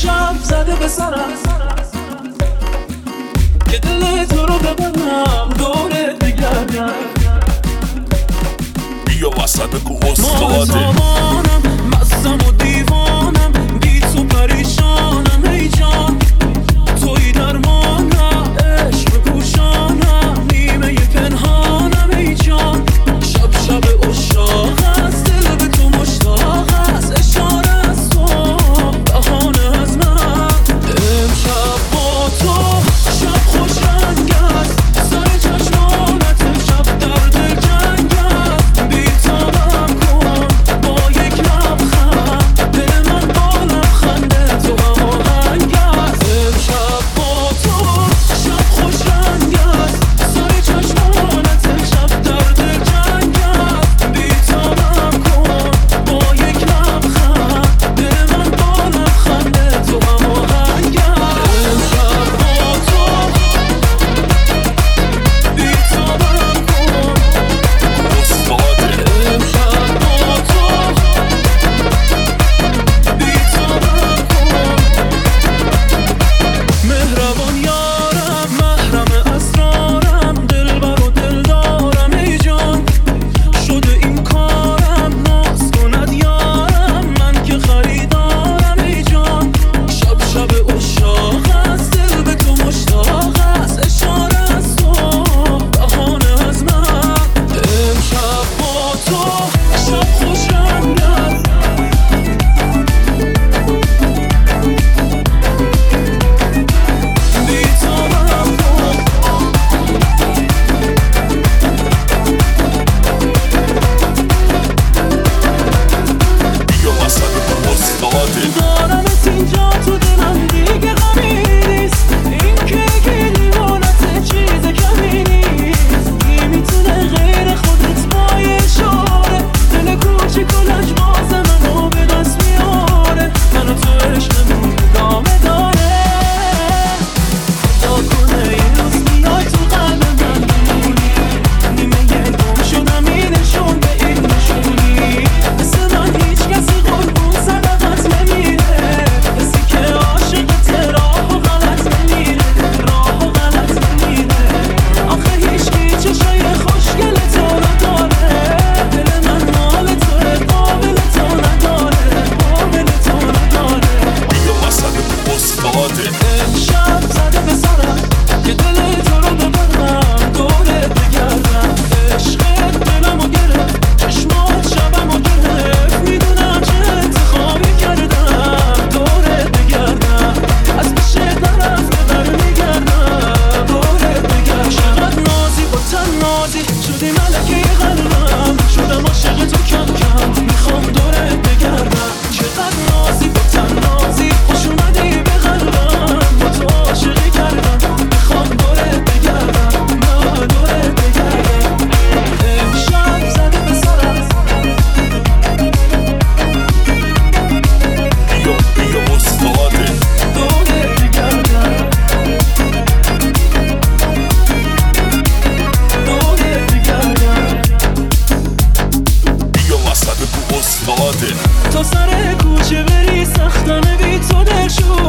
امشب زده به سرم که دل تو رو ببرم دورت بگردم. بیا وسط بگو ماه استاده تابانم مستم و دیوانم بی تو پریشانم ای جان توی درمانم عشق بپوشانم نیمه پنهانم ای جان شب شب عشاق است دل به تو مشتاق است اشاره از تو بهانه از من امشب با تو شب خوش رنگ است سر چشمانت شب درد جنگ است بی‌تابم کن با یک لبخند دل من با لبخند تو هماهنگ است امشب با تو شب خوش رنگ است سر چشمانت شب درد جنگ است بی‌تابم کن با یک لبخند دل من با لبخند تو هماهنگ است امشب با تو بی‌تابم کن استاده امشب با تو بی‌تابم کن مهربان یارم محرم اسرارم دلبر و دلدارم ای جان شده این کارم ناز کند یارم من که خریدارم ای جان شب شب عشاق است دل به تو مشتاق است اشاره از تو بهانه از من امشب با تو شب خوش رنگ است بی‌تابم کن بیا وسط بگو استاده دارمت اینجا تو دلم دیگه غمی نیست این که لیوانت چیز کمی نیست نمیتونه غیر خودت با یه اشاره دل کوچیک و لجباز منو به دست میاره منو تو عشقمون ادامه داره خدا کنه یه روز میای تو قلب من بمونی نیمه گم شدم این نشون به این نشونی مثل من هیچ کسی قربون صدقت نمیره کسی که عاشقت راه و غلط نمیره راه و غلط نمیره آخه هیچکی چشای خوشگل تو رو داره دل من مال توه قابل تو نداره قابل تو نداره بیا وسط بگو استاده امشب زده به سرم که دل تو رو ببرم دورت بگردم عشقت دلمو گرفت چشمات شبمو گرفت میدونم چه انتخابی کردم دورت بگردم از پیش طرف برمیگردم دورت بگردم چقدر نازی با تنازی شدی ملکه قلبم شدم عاشق تو کم کم میخوام دورت بگردم چقدر نازی با تنازی خوش اومدی به قلبم با تو عاشقی کردم میخوام دورت بگردم نه دورت بگردم امشب زده به سرم بیا استاده دورت بگردم دورت بگردم بیا وسط بگو استاده تا سر کوچه بری سختمه بی تو دلشون